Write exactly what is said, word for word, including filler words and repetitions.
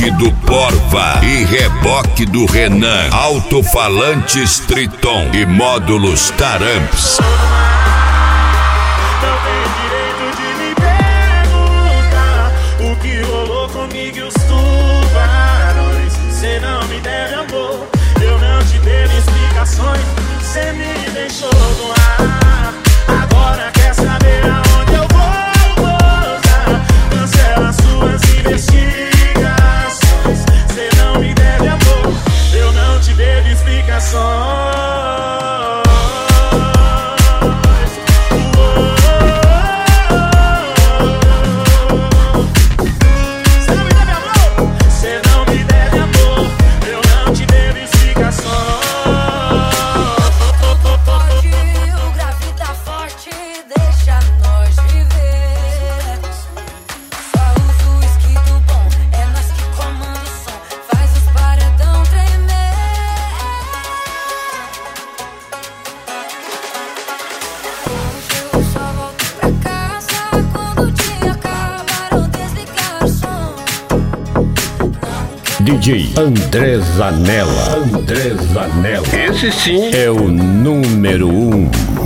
Reboque do Porva e reboque do Renan. Alto-falantes Triton e módulos Taramps. Não tem direito de me perguntar o que rolou comigo e os tubarões. Cê não me deve amor, eu não te devo explicações. Cê me deixou no ar, agora quer saber aonde eu vou gozar. Cancela suas investigações. Cê não me deve amor, eu não te devo explicações. D J André Zanella. André Zanella. Esse sim é o número um.